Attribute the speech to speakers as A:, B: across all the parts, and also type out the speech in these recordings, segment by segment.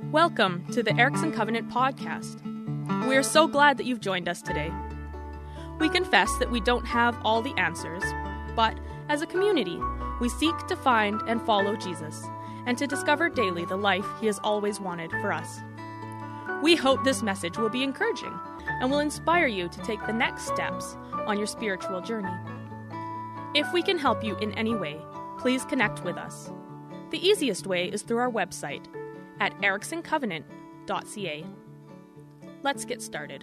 A: Welcome to the Erickson Covenant podcast. We are so glad that you've joined us today. We confess that we don't have all the answers, but as a community, we seek to find and follow Jesus and to discover daily the life he has always wanted for us. We hope this message will be encouraging and will inspire you to take the next steps on your spiritual journey. If we can help you in any way, please connect with us. The easiest way is through our website at ericksoncovenant.ca. Let's get started.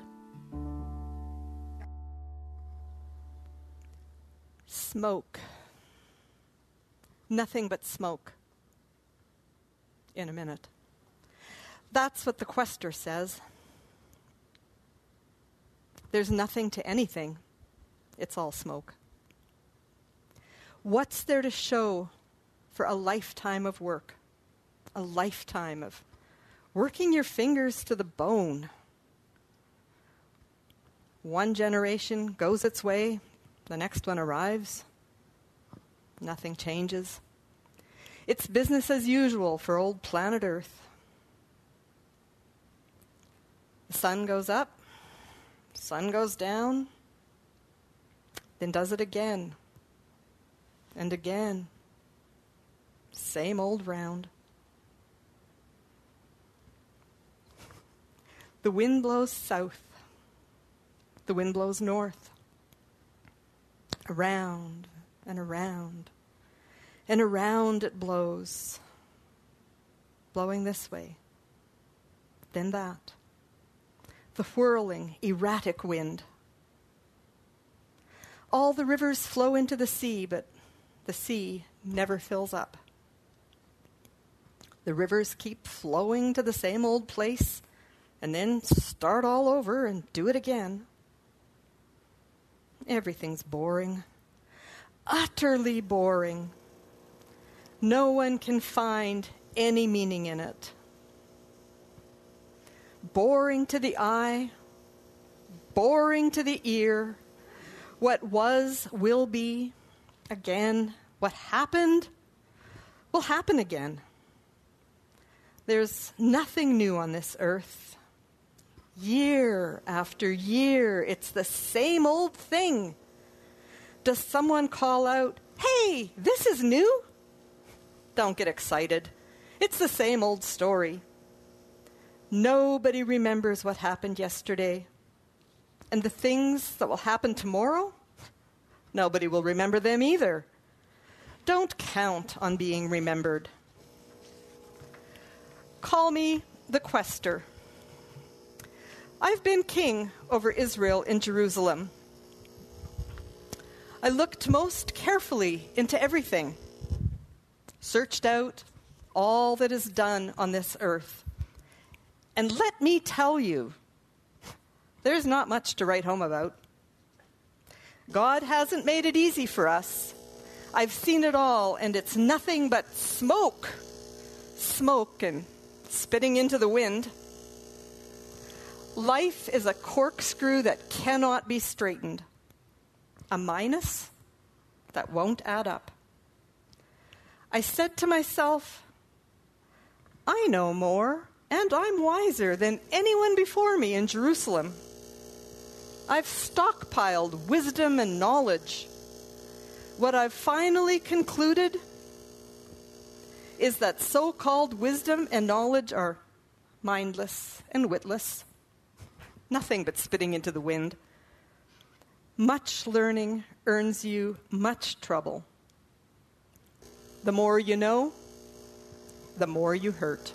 B: Smoke. Nothing but smoke. In a minute. That's what the quester says. There's nothing to anything. It's all smoke. What's there to show for a lifetime of work? A lifetime of working your fingers to the bone. One generation goes its way, the next one arrives. Nothing changes. It's business as usual for old planet Earth. The sun goes up, sun goes down, then does it again and again. Same old round. The wind blows south. The wind blows north. Around and around. And around it blows. Blowing this way. Then that. The whirling, erratic wind. All the rivers flow into the sea, but the sea never fills up. The rivers keep flowing to the same old place, and then start all over and do it again. Everything's boring. Utterly boring. No one can find any meaning in it. Boring to the eye. Boring to the ear. What was will be again. What happened will happen again. There's nothing new on this earth. Year after year, it's the same old thing. Does someone call out, "Hey, this is new"? Don't get excited. It's the same old story. Nobody remembers what happened yesterday. And the things that will happen tomorrow, nobody will remember them either. Don't count on being remembered. Call me the quester. I've been king over Israel in Jerusalem. I looked most carefully into everything, searched out all that is done on this earth. And let me tell you, there's not much to write home about. God hasn't made it easy for us. I've seen it all, and it's nothing but smoke. Smoke and spitting into the wind. Life is a corkscrew that cannot be straightened. A minus that won't add up. I said to myself, I know more and I'm wiser than anyone before me in Jerusalem. I've stockpiled wisdom and knowledge. What I've finally concluded is that so-called wisdom and knowledge are mindless and witless. Nothing but spitting into the wind. Much learning earns you much trouble. The more you know, the more you hurt.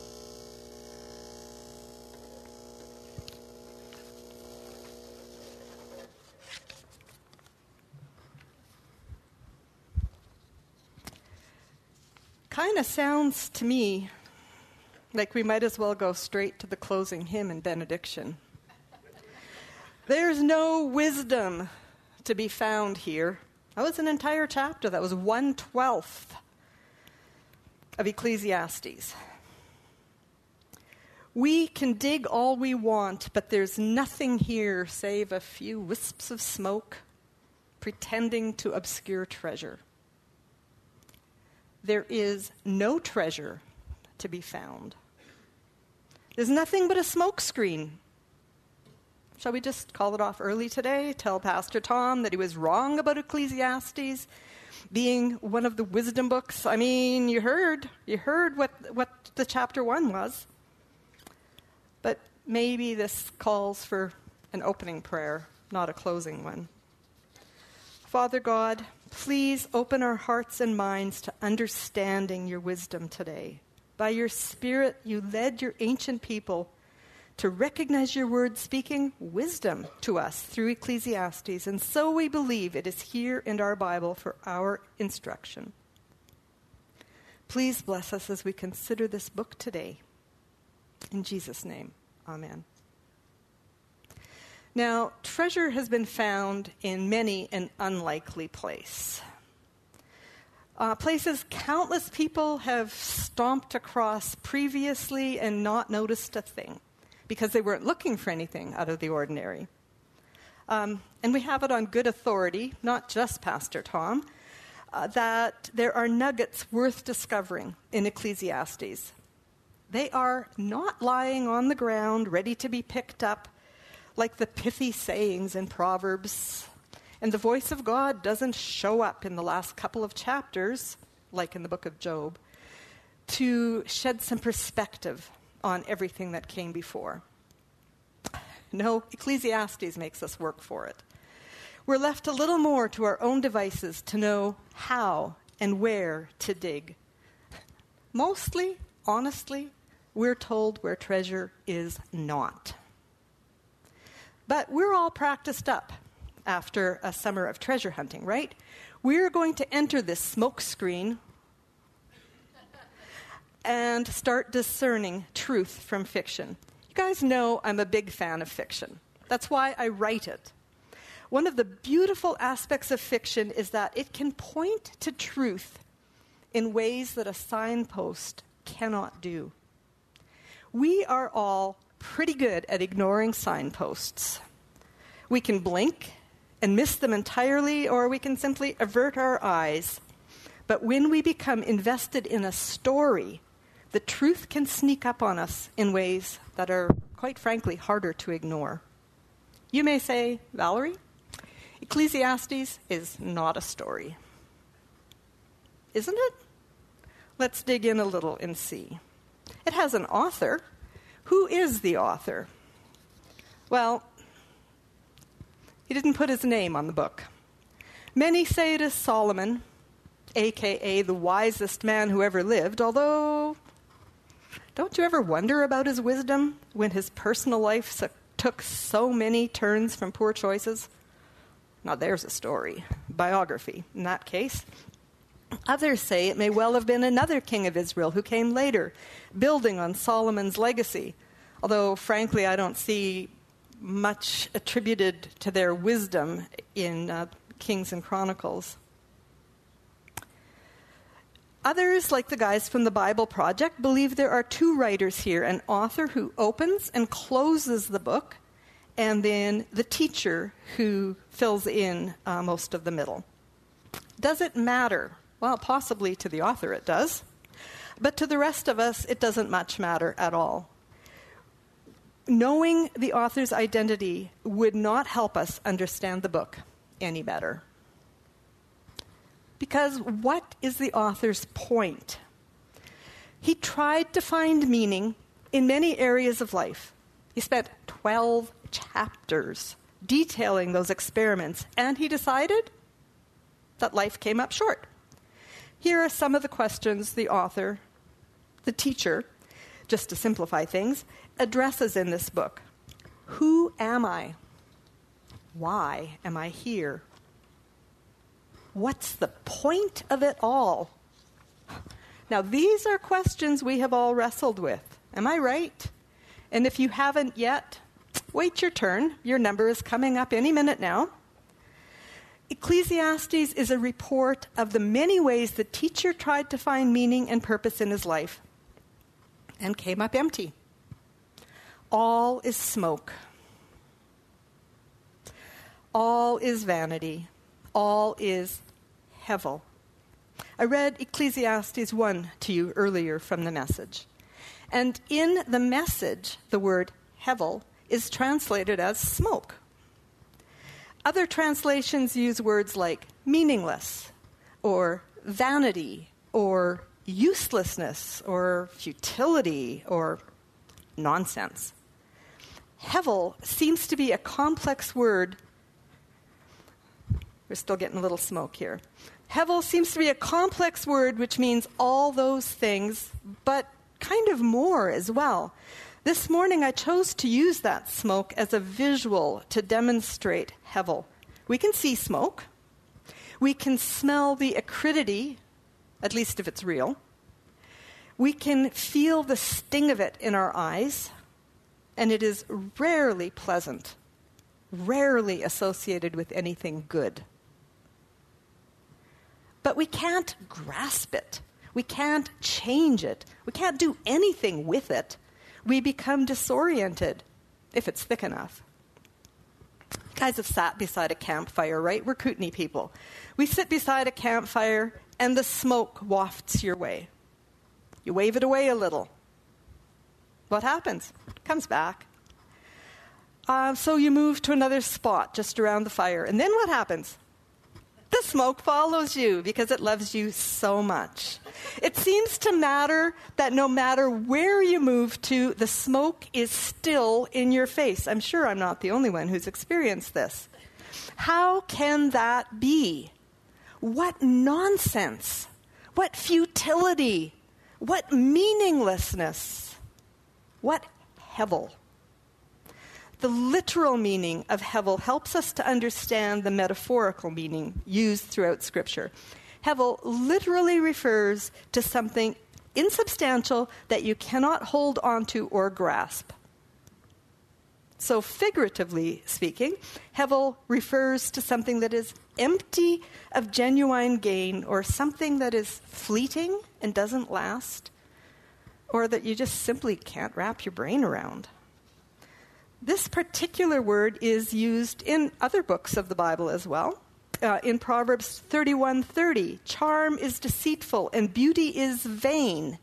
B: Kind of sounds to me like we might as well go straight to the closing hymn and benediction. There's no wisdom to be found here. That was an entire chapter. That was 1/12 of Ecclesiastes. We can dig all we want, but there's nothing here save a few wisps of smoke pretending to obscure treasure. There is no treasure to be found. is nothing but a smokescreen. Shall we just call it off early today? Tell Pastor Tom that he was wrong about Ecclesiastes being one of the wisdom books. I mean, you heard what the chapter 1 was. But maybe this calls for an opening prayer, not a closing one. Father God, please open our hearts and minds to understanding your wisdom today. By your Spirit, you led your ancient people to recognize your word speaking wisdom to us through Ecclesiastes, and so we believe it is here in our Bible for our instruction. Please bless us as we consider this book today. In Jesus' name, amen. Now, treasure has been found in many an unlikely place. Places countless people have stomped across previously and not noticed a thing, because they weren't looking for anything out of the ordinary. And we have it on good authority, not just Pastor Tom, that there are nuggets worth discovering in Ecclesiastes. They are not lying on the ground, ready to be picked up, like the pithy sayings in Proverbs. And the voice of God doesn't show up in the last couple of chapters, like in the book of Job, to shed some perspective on everything that came before. No, Ecclesiastes makes us work for it. We're left a little more to our own devices to know how and where to dig. Mostly, honestly, we're told where treasure is not. But we're all practiced up after a summer of treasure hunting, right? We're going to enter this smoke screen and start discerning truth from fiction. You guys know I'm a big fan of fiction. That's why I write it. One of the beautiful aspects of fiction is that it can point to truth in ways that a signpost cannot do. We are all pretty good at ignoring signposts. We can blink and miss them entirely, or we can simply avert our eyes. But when we become invested in a story, the truth can sneak up on us in ways that are, quite frankly, harder to ignore. You may say, Valerie, Ecclesiastes is not a story. Isn't it? Let's dig in a little and see. It has an author. Who is the author? Well, he didn't put his name on the book. Many say it is Solomon, a.k.a. the wisest man who ever lived, although don't you ever wonder about his wisdom when his personal life took so many turns from poor choices? Now there's a story, biography in that case. Others say it may well have been another king of Israel who came later, building on Solomon's legacy, although frankly I don't see much attributed to their wisdom in Kings and Chronicles. Others, like the guys from the Bible Project, believe there are two writers here, an author who opens and closes the book, and then the teacher who fills in most of the middle. Does it matter? Well, possibly to the author it does, but to the rest of us it doesn't much matter at all. Knowing the author's identity would not help us understand the book any better. Because what is the author's point? He tried to find meaning in many areas of life. He spent 12 chapters detailing those experiments, and he decided that life came up short. Here are some of the questions the author, the teacher, just to simplify things, addresses in this book. Who am I? Why am I here? What's the point of it all? Now, these are questions we have all wrestled with. Am I right? And if you haven't yet, wait your turn. Your number is coming up any minute now. Ecclesiastes is a report of the many ways the teacher tried to find meaning and purpose in his life and came up empty. All is smoke. All is vanity. All is hevel. I read Ecclesiastes 1 to you earlier from the Message. And in the Message, the word hevel is translated as smoke. Other translations use words like meaningless, or vanity, or uselessness, or futility, or nonsense. Hevel seems to be a complex word. We're still getting a little smoke here. Hevel seems to be a complex word which means all those things, but kind of more as well. This morning I chose to use that smoke as a visual to demonstrate hevel. We can see smoke. We can smell the acridity, at least if it's real. We can feel the sting of it in our eyes, and it is rarely pleasant, rarely associated with anything good. But we can't grasp it. We can't change it. We can't do anything with it. We become disoriented if it's thick enough. You guys have sat beside a campfire, right? We're Kootenai people. We sit beside a campfire and the smoke wafts your way. You wave it away a little. What happens? It comes back. So you move to another spot just around the fire. And then what happens? The smoke follows you because it loves you so much. It seems to matter that no matter where you move to, the smoke is still in your face. I'm sure I'm not the only one who's experienced this. How can that be? What nonsense! What futility! What meaninglessness! What hevel! The literal meaning of hevel helps us to understand the metaphorical meaning used throughout Scripture. Hevel literally refers to something insubstantial that you cannot hold onto or grasp. So figuratively speaking, hevel refers to something that is empty of genuine gain, or something that is fleeting and doesn't last, or that you just simply can't wrap your brain around. This particular word is used in other books of the Bible as well. In Proverbs 31:30, charm is deceitful and beauty is vain.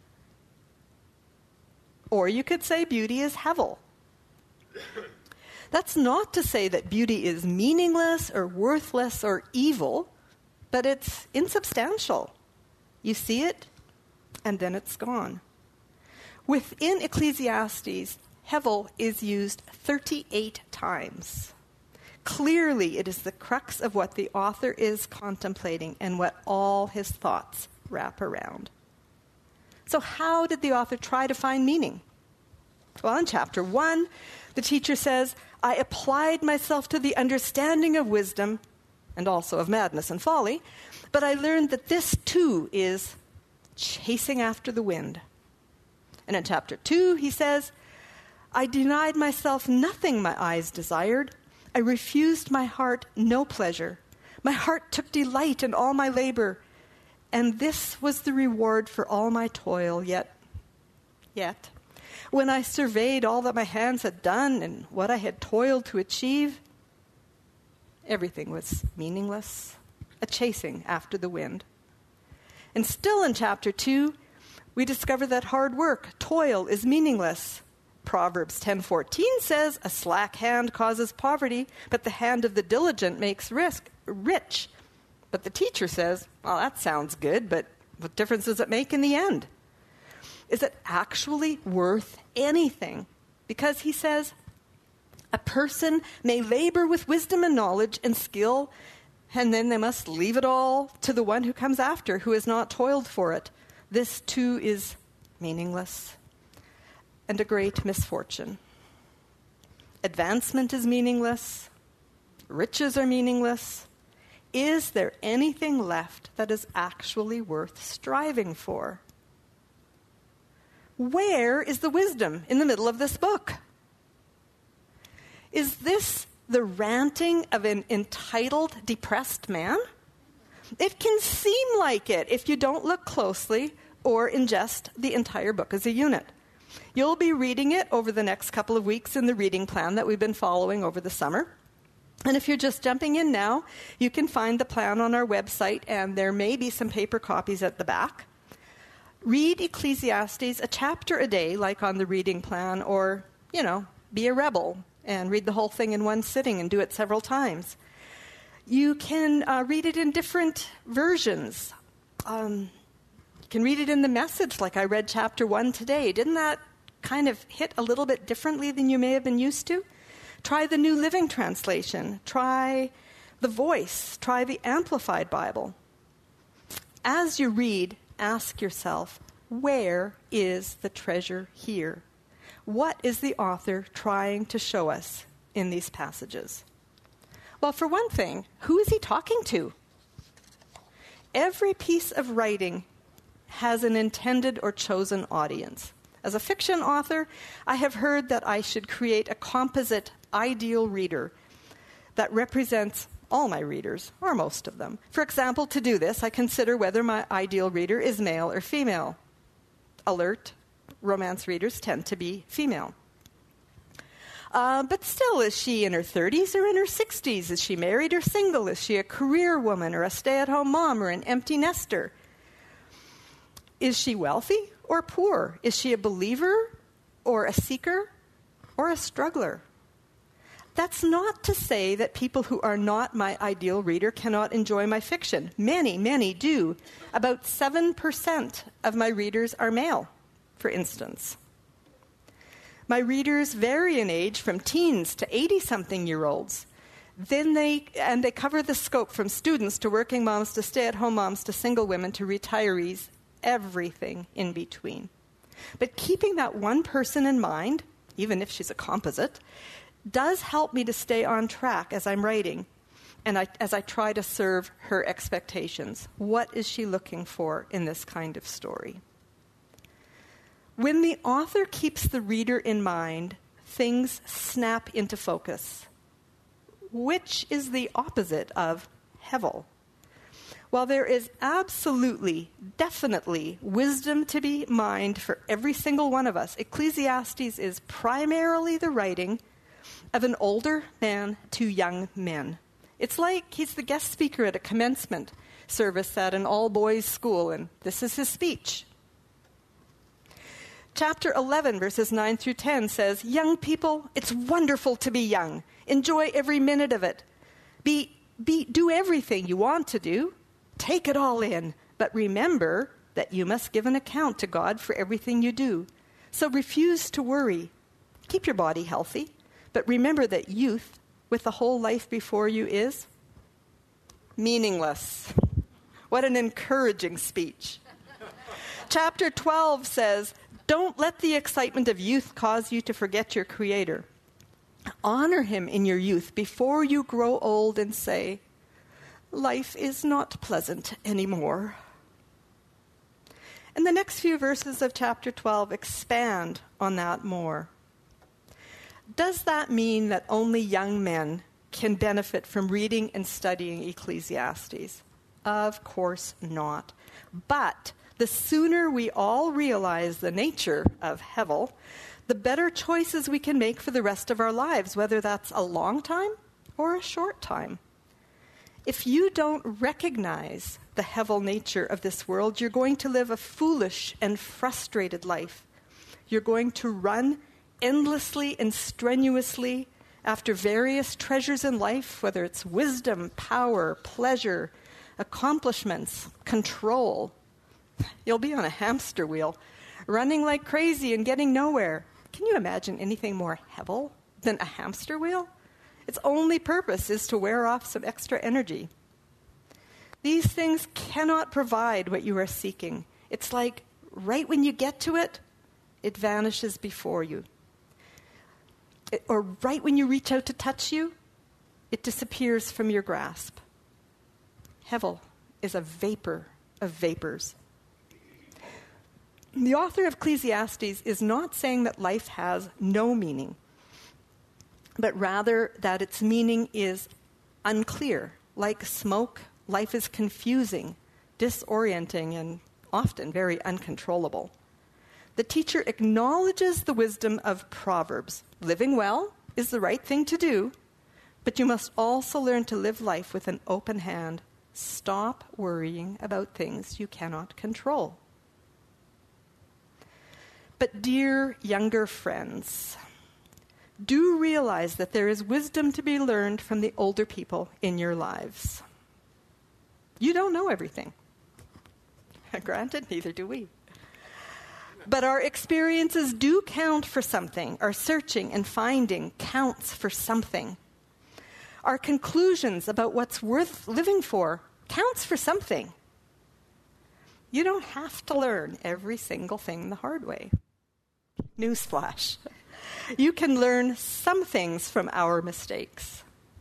B: Or you could say beauty is hevel. That's not to say that beauty is meaningless or worthless or evil, but it's insubstantial. You see it, and then it's gone. Within Ecclesiastes, hevel is used 38 times. Clearly, it is the crux of what the author is contemplating and what all his thoughts wrap around. So how did the author try to find meaning? Well, in chapter 1, the teacher says, I applied myself to the understanding of wisdom and also of madness and folly, but I learned that this too is chasing after the wind. And in chapter 2, he says, I denied myself nothing my eyes desired. I refused my heart no pleasure. My heart took delight in all my labor, and this was the reward for all my toil. Yet, when I surveyed all that my hands had done and what I had toiled to achieve, everything was meaningless, a chasing after the wind. And still in chapter 2, we discover that hard work, toil, is meaningless. Proverbs 10:14 says, a slack hand causes poverty, but the hand of the diligent makes rich. But the teacher says, well, that sounds good, but what difference does it make in the end? Is it actually worth anything? Because he says, a person may labor with wisdom and knowledge and skill, and then they must leave it all to the one who comes after, who has not toiled for it. This too is meaningless and a great misfortune. Advancement is meaningless. Riches are meaningless. Is there anything left that is actually worth striving for? Where is the wisdom in the middle of this book? Is this the ranting of an entitled, depressed man? It can seem like it if you don't look closely or ingest the entire book as a unit. You'll be reading it over the next couple of weeks in the reading plan that we've been following over the summer. And if you're just jumping in now, you can find the plan on our website, and there may be some paper copies at the back. Read Ecclesiastes a chapter a day, like on the reading plan, or, be a rebel and read the whole thing in one sitting and do it several times. You can read it in different versions. You can read it in the Message, like I read chapter 1 today. Didn't that kind of hit a little bit differently than you may have been used to? Try the New Living Translation. Try the Voice. Try the Amplified Bible. As you read, ask yourself, where is the treasure here? What is the author trying to show us in these passages? Well, for one thing, who is he talking to? Every piece of writing has an intended or chosen audience. As a fiction author, I have heard that I should create a composite ideal reader that represents all my readers, or most of them. For example, to do this, I consider whether my ideal reader is male or female. Alert, romance readers tend to be female. But still, is she in her 30s or in her 60s? Is she married or single? Is she a career woman or a stay-at-home mom or an empty nester? Is she wealthy or poor? Is she a believer or a seeker or a struggler? That's not to say that people who are not my ideal reader cannot enjoy my fiction. Many, many do. About 7% of my readers are male, for instance. My readers vary in age from teens to 80-something-year-olds. They cover the scope from students to working moms to stay-at-home moms to single women to retirees, everything in between. But keeping that one person in mind, even if she's a composite, does help me to stay on track as I'm writing and as I try to serve her expectations. What is she looking for in this kind of story? When the author keeps the reader in mind, things snap into focus, which is the opposite of hevel. While there is absolutely, definitely wisdom to be mined for every single one of us, Ecclesiastes is primarily the writing of an older man to young men. It's like he's the guest speaker at a commencement service at an all-boys school, and this is his speech. Chapter 11, verses 9 through 10 says, "Young people, it's wonderful to be young. Enjoy every minute of it. Do everything you want to do. Take it all in. But remember that you must give an account to God for everything you do. So refuse to worry. Keep your body healthy. But remember that youth, with the whole life before you, is meaningless." What an encouraging speech. Chapter 12 says, "Don't let the excitement of youth cause you to forget your Creator. Honor Him in your youth before you grow old and say, 'Life is not pleasant anymore.'" And the next few verses of chapter 12 expand on that more. Does that mean that only young men can benefit from reading and studying Ecclesiastes? Of course not. But the sooner we all realize the nature of hevel, the better choices we can make for the rest of our lives, whether that's a long time or a short time. If you don't recognize the hevel nature of this world, you're going to live a foolish and frustrated life. You're going to run endlessly and strenuously after various treasures in life, whether it's wisdom, power, pleasure, accomplishments, control. You'll be on a hamster wheel, running like crazy and getting nowhere. Can you imagine anything more hevel than a hamster wheel? Its only purpose is to wear off some extra energy. These things cannot provide what you are seeking. It's like right when you get to it, it vanishes before you. Or right when you reach out to touch you, it disappears from your grasp. Hevel is a vapor of vapors. The author of Ecclesiastes is not saying that life has no meaning, but rather that its meaning is unclear. Like smoke, life is confusing, disorienting, and often very uncontrollable. The teacher acknowledges the wisdom of Proverbs. Living well is the right thing to do, but you must also learn to live life with an open hand. Stop worrying about things you cannot control. But dear younger friends, do realize that there is wisdom to be learned from the older people in your lives. You don't know everything. Granted, neither do we. But our experiences do count for something. Our searching and finding counts for something. Our conclusions about what's worth living for counts for something. You don't have to learn every single thing the hard way. Newsflash. You can learn some things from our mistakes.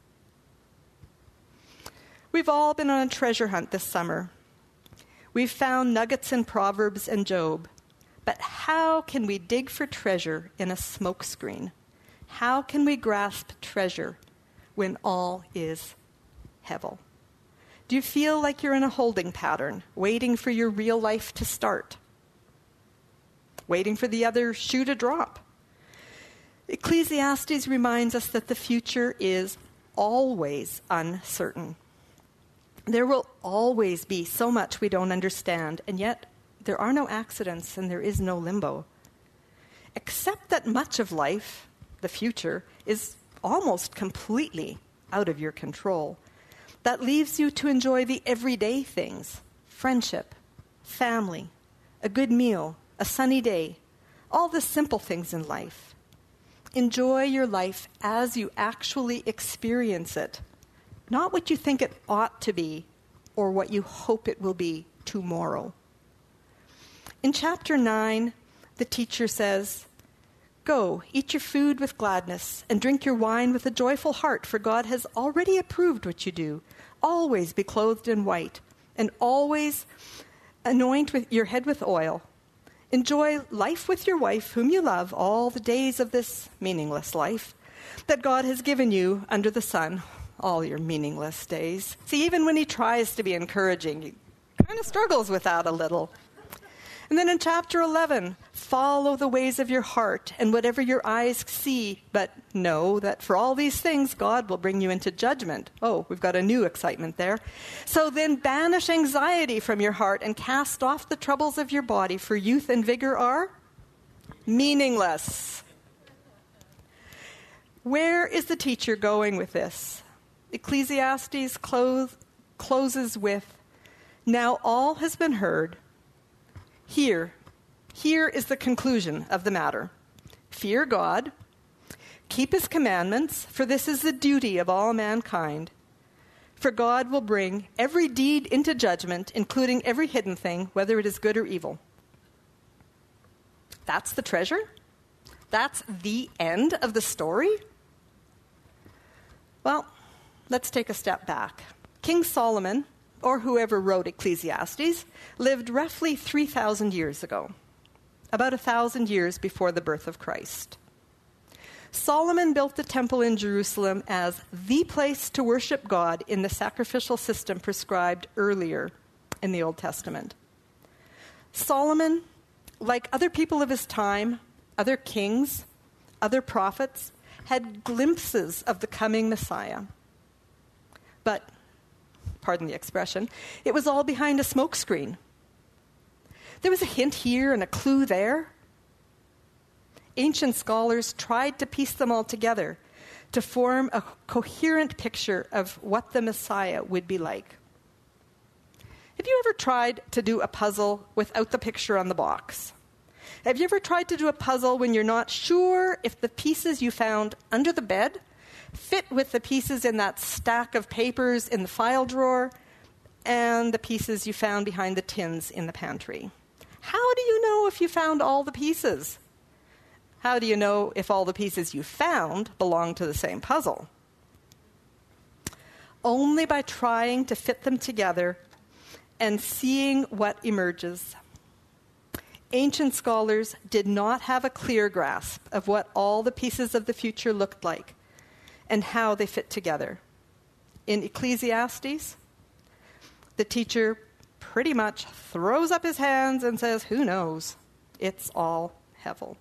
B: We've all been on a treasure hunt this summer. We've found nuggets in Proverbs and Job. But how can we dig for treasure in a smokescreen? How can we grasp treasure when all is hevel? Do you feel like you're in a holding pattern, waiting for your real life to start? Waiting for the other shoe to drop? Ecclesiastes reminds us that the future is always uncertain. There will always be so much we don't understand, and yet there are no accidents and there is no limbo. Except that much of life, the future, is almost completely out of your control. That leaves you to enjoy the everyday things: friendship, family, a good meal, a sunny day, all the simple things in life. Enjoy your life as you actually experience it, not what you think it ought to be or what you hope it will be tomorrow. In chapter 9, the teacher says, "Go, eat your food with gladness and drink your wine with a joyful heart, for God has already approved what you do. Always be clothed in white, and always anoint your head with oil. Enjoy life with your wife, whom you love, all the days of this meaningless life that God has given you under the sun," all your meaningless days. See, even when he tries to be encouraging, he kind of struggles with that a little. And then in chapter 11, follow the ways of your heart and whatever your eyes see, but know that for all these things, God will bring you into judgment. Oh, we've got a new excitement there. So then banish anxiety from your heart and cast off the troubles of your body, for youth and vigor are meaningless. Where is the teacher going with this? Ecclesiastes closes with, "Now all has been heard. Here is the conclusion of the matter. Fear God, keep his commandments, for this is the duty of all mankind. For God will bring every deed into judgment, including every hidden thing, whether it is good or evil." That's the treasure? That's the end of the story? Well, let's take a step back. King Solomon, or whoever wrote Ecclesiastes, lived roughly 3,000 years ago, about 1,000 years before the birth of Christ. Solomon built the temple in Jerusalem as the place to worship God in the sacrificial system prescribed earlier in the Old Testament. Solomon, like other people of his time, other kings, other prophets, had glimpses of the coming Messiah. But, pardon the expression, it was all behind a smokescreen. There was a hint here and a clue there. Ancient scholars tried to piece them all together to form a coherent picture of what the Messiah would be like. Have you ever tried to do a puzzle without the picture on the box? Have you ever tried to do a puzzle when you're not sure if the pieces you found under the bed fit with the pieces in that stack of papers in the file drawer and the pieces you found behind the tins in the pantry? How do you know if you found all the pieces? How do you know if all the pieces you found belong to the same puzzle? Only by trying to fit them together and seeing what emerges. Ancient scholars did not have a clear grasp of what all the pieces of the future looked like and how they fit together. In Ecclesiastes, the teacher pretty much throws up his hands and says, "Who knows? It's all hevel."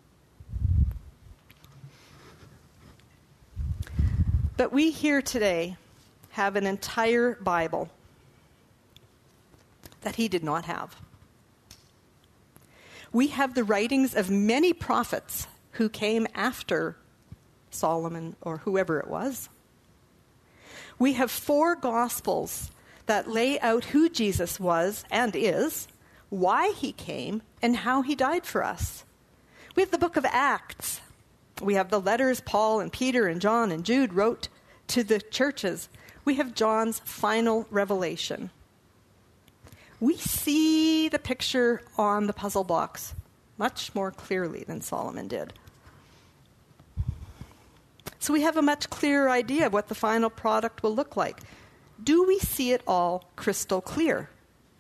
B: But we here today have an entire Bible that he did not have. We have the writings of many prophets who came after Solomon or whoever it was. We have 4 Gospels that lay out who Jesus was and is, why he came, and how he died for us. We have the book of Acts. We have the letters Paul and Peter and John and Jude wrote to the churches. We have John's final revelation. We see the picture on the puzzle box much more clearly than Solomon did. So we have a much clearer idea of what the final product will look like. Do we see it all crystal clear?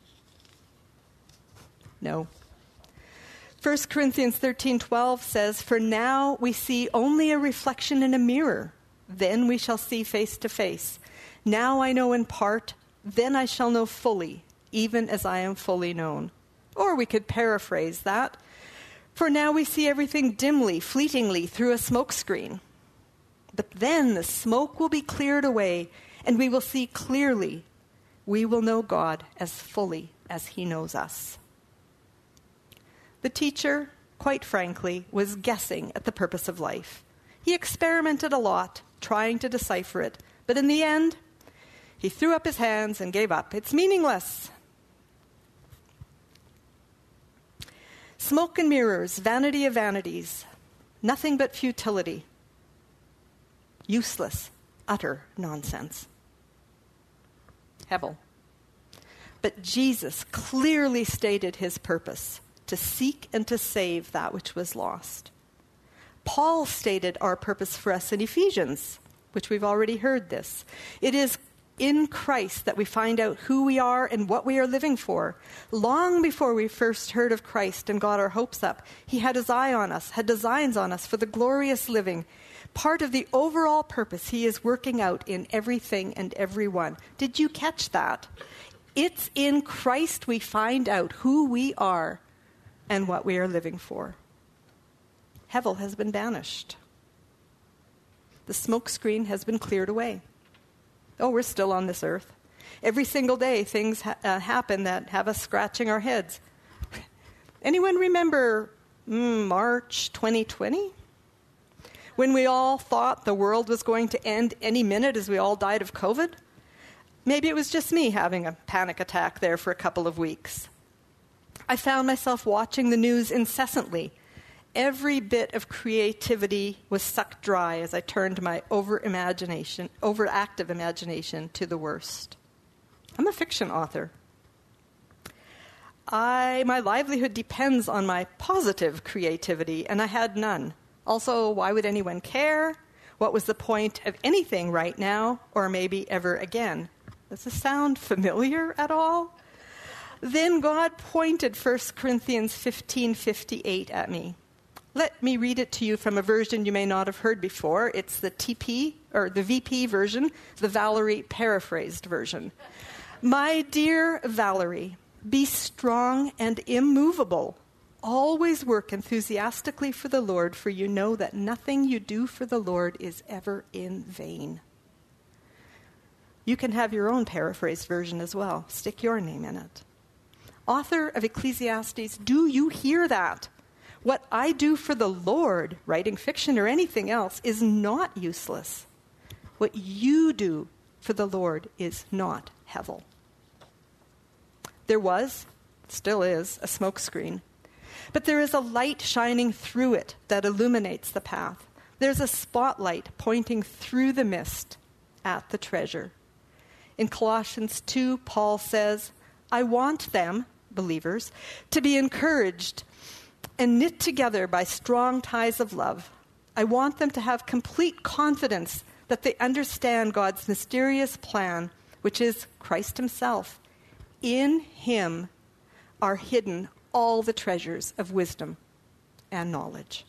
B: No. 1 Corinthians 13:12 says, "For now we see only a reflection in a mirror. Then we shall see face to face. Now I know in part, then I shall know fully, even as I am fully known." Or we could paraphrase that. "For now we see everything dimly, fleetingly, through a smoke screen. But then the smoke will be cleared away, and we will see clearly. We will know God as fully as he knows us." The teacher, quite frankly, was guessing at the purpose of life. He experimented a lot, trying to decipher it. But in the end, he threw up his hands and gave up. It's meaningless. Smoke and mirrors, vanity of vanities, nothing but futility. Useless, utter nonsense. Hebel. But Jesus clearly stated his purpose: to seek and to save that which was lost. Paul stated our purpose for us in Ephesians, which we've already heard this. It is in Christ that we find out who we are and what we are living for. Long before we first heard of Christ and got our hopes up, he had his eye on us, had designs on us for the glorious living. Part of the overall purpose he is working out in everything and everyone. Did you catch that? It's in Christ we find out who we are and what we are living for. Hevel has been banished. The smoke screen has been cleared away. Oh, we're still on this earth. Every single day things happen that have us scratching our heads. Anyone remember March 2020? When we all thought the world was going to end any minute as we all died of COVID? Maybe it was just me having a panic attack there for a couple of weeks. I found myself watching the news incessantly. Every bit of creativity was sucked dry as I turned my overactive imagination to the worst. I'm a fiction author. My livelihood depends on my positive creativity, and I had none. Also, why would anyone care? What was the point of anything right now, or maybe ever again? Does this sound familiar at all? Then God pointed 1 Corinthians 15:58 at me. Let me read it to you from a version you may not have heard before. It's the VP version, the Valerie paraphrased version. "My dear Valerie, be strong and immovable. Always work enthusiastically for the Lord, for you know that nothing you do for the Lord is ever in vain." You can have your own paraphrased version as well. Stick your name in it. Author of Ecclesiastes, do you hear that? What I do for the Lord, writing fiction or anything else, is not useless. What you do for the Lord is not Hevel. There was, still is, a smoke screen. But there is a light shining through it that illuminates the path. There's a spotlight pointing through the mist at the treasure. In Colossians 2, Paul says, "I want them," believers, "to be encouraged and knit together by strong ties of love. I want them to have complete confidence that they understand God's mysterious plan, which is Christ himself. In him are hidden all the treasures of wisdom and knowledge."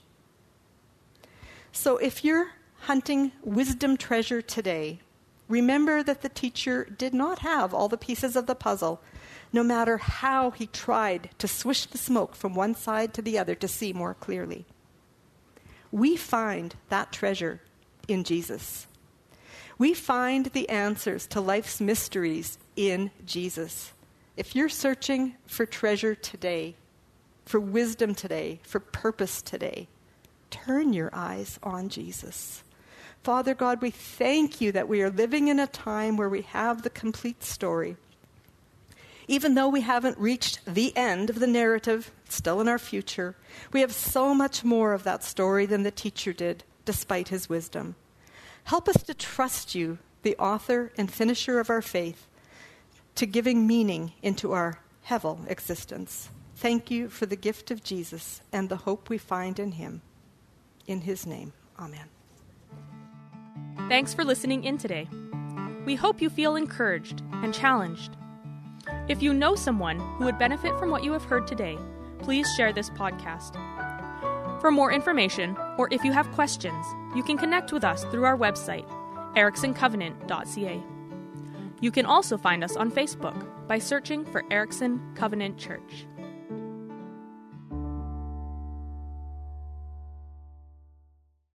B: So if you're hunting wisdom treasure today, remember that the teacher did not have all the pieces of the puzzle, no matter how he tried to swish the smoke from one side to the other to see more clearly. We find that treasure in Jesus. We find the answers to life's mysteries in Jesus. If you're searching for treasure today, for wisdom today, for purpose today. Turn your eyes on Jesus. Father God, we thank you that we are living in a time where we have the complete story. Even though we haven't reached the end of the narrative, it's still in our future, we have so much more of that story than the teacher did, despite his wisdom. Help us to trust you, the author and finisher of our faith, to giving meaning into our hevel existence. Thank you for the gift of Jesus and the hope we find in him. In his name, amen.
A: Thanks for listening in today. We hope you feel encouraged and challenged. If you know someone who would benefit from what you have heard today, please share this podcast. For more information, or if you have questions, you can connect with us through our website, ericksoncovenant.ca. You can also find us on Facebook by searching for Erickson Covenant Church.